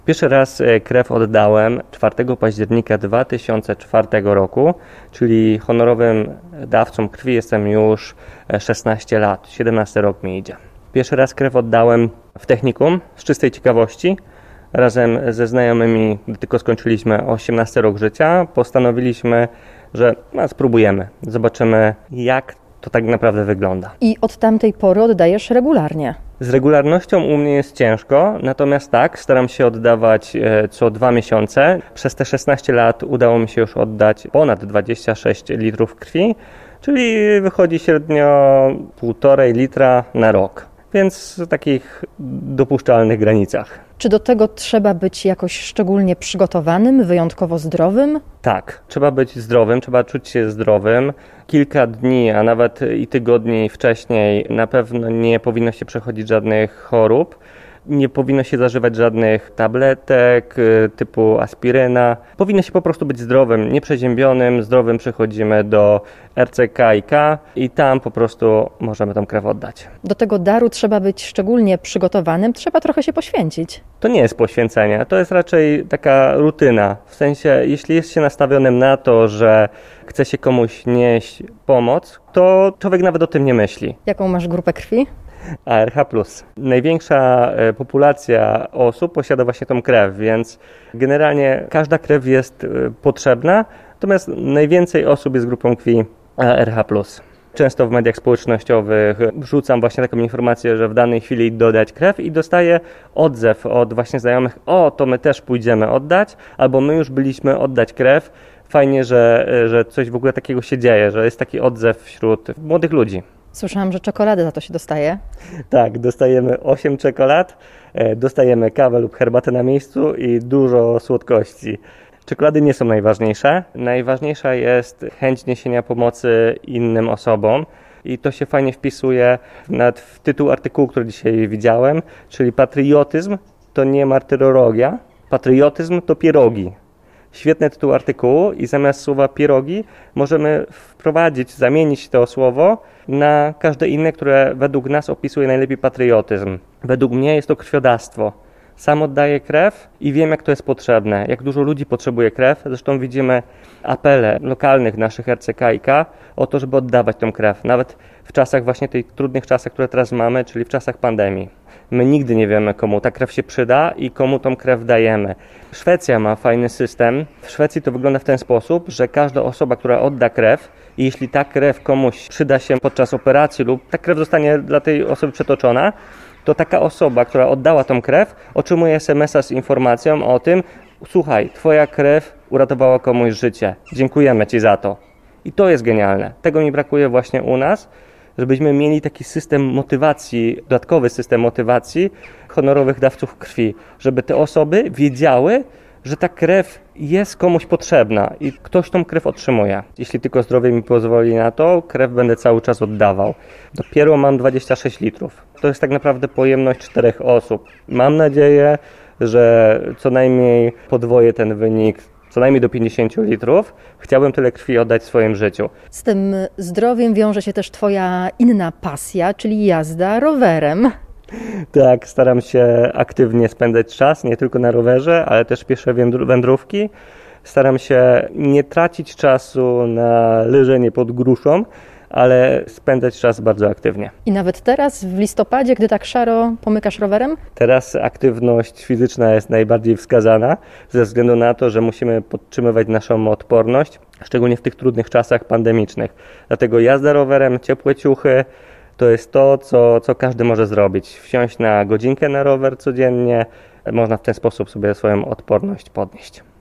Pierwszy raz krew oddałem 4 października 2004 roku, czyli honorowym dawcą krwi jestem już 16 lat, 17 rok mi idzie. Pierwszy raz krew oddałem w technikum z czystej ciekawości. Razem ze znajomymi, gdy tylko skończyliśmy 18 rok życia, postanowiliśmy, że spróbujemy, zobaczymy jak to tak naprawdę wygląda. I od tamtej pory oddajesz regularnie. Z regularnością u mnie jest ciężko, natomiast tak, staram się oddawać co 2 miesiące. Przez te 16 lat udało mi się już oddać ponad 26 litrów krwi, czyli wychodzi średnio 1,5 litra na rok, więc w takich dopuszczalnych granicach. Czy do tego trzeba być jakoś szczególnie przygotowanym, wyjątkowo zdrowym? Tak, trzeba być zdrowym, trzeba czuć się zdrowym. Kilka dni, a nawet i tygodni wcześniej na pewno nie powinno się przechodzić żadnych chorób. Nie powinno się zażywać żadnych tabletek typu aspiryna. Powinno się po prostu być zdrowym, nieprzeziębionym. Zdrowym przychodzimy do RCK i tam po prostu możemy tą krew oddać. Do tego daru trzeba być szczególnie przygotowanym, trzeba trochę się poświęcić. To nie jest poświęcenie, to jest raczej taka rutyna. W sensie, jeśli jest się nastawionym na to, że chce się komuś nieść pomoc, to człowiek nawet o tym nie myśli. Jaką masz grupę krwi? ARH+. Największa populacja osób posiada właśnie tą krew, więc generalnie każda krew jest potrzebna, natomiast najwięcej osób jest grupą krwi ARH+. Często w mediach społecznościowych wrzucam właśnie taką informację, że w danej chwili dodać krew i dostaję odzew od właśnie znajomych, to my też pójdziemy oddać, albo my już byliśmy oddać krew. Fajnie, że coś w ogóle takiego się dzieje, że jest taki odzew wśród młodych ludzi. Słyszałam, że czekoladę za to się dostaje. Tak, dostajemy 8 czekolad, dostajemy kawę lub herbatę na miejscu i dużo słodkości. Czekolady nie są najważniejsze. Najważniejsza jest chęć niesienia pomocy innym osobom i to się fajnie wpisuje nawet w tytuł artykułu, który dzisiaj widziałem, czyli patriotyzm to nie martyrologia, patriotyzm to pierogi. Świetny tytuł artykułu i zamiast słowa pierogi możemy zamienić to słowo na każde inne, które według nas opisuje najlepiej patriotyzm. Według mnie jest to krwiodawstwo. Sam oddaję krew i wiem, jak to jest potrzebne, jak dużo ludzi potrzebuje krew. Zresztą widzimy apele lokalnych naszych RCK o to, żeby oddawać tą krew. Nawet w czasach właśnie tych trudnych czasach, które teraz mamy, czyli w czasach pandemii. My nigdy nie wiemy, komu ta krew się przyda i komu tą krew dajemy. Szwecja ma fajny system. W Szwecji to wygląda w ten sposób, że każda osoba, która odda krew i jeśli ta krew komuś przyda się podczas operacji lub ta krew zostanie dla tej osoby przetoczona, to taka osoba, która oddała tą krew, otrzymuje SMS-a z informacją o tym: słuchaj, twoja krew uratowała komuś życie, dziękujemy ci za to. I to jest genialne. Tego mi brakuje właśnie u nas, żebyśmy mieli taki system motywacji, dodatkowy system motywacji honorowych dawców krwi, żeby te osoby wiedziały, że ta krew jest komuś potrzebna i ktoś tą krew otrzymuje. Jeśli tylko zdrowie mi pozwoli na to, krew będę cały czas oddawał. Dopiero mam 26 litrów. To jest tak naprawdę pojemność 4 osób. Mam nadzieję, że co najmniej podwoję ten wynik, co najmniej do 50 litrów. Chciałbym tyle krwi oddać w swoim życiu. Z tym zdrowiem wiąże się też twoja inna pasja, czyli jazda rowerem. Tak, staram się aktywnie spędzać czas, nie tylko na rowerze, ale też piesze wędrówki. Staram się nie tracić czasu na leżenie pod gruszą, ale spędzać czas bardzo aktywnie. I nawet teraz, w listopadzie, gdy tak szaro pomykasz rowerem? Teraz aktywność fizyczna jest najbardziej wskazana, ze względu na to, że musimy podtrzymywać naszą odporność, szczególnie w tych trudnych czasach pandemicznych. Dlatego jazda rowerem, ciepłe ciuchy, to jest to, co każdy może zrobić. Wsiąść na godzinkę na rower codziennie, można w ten sposób sobie swoją odporność podnieść.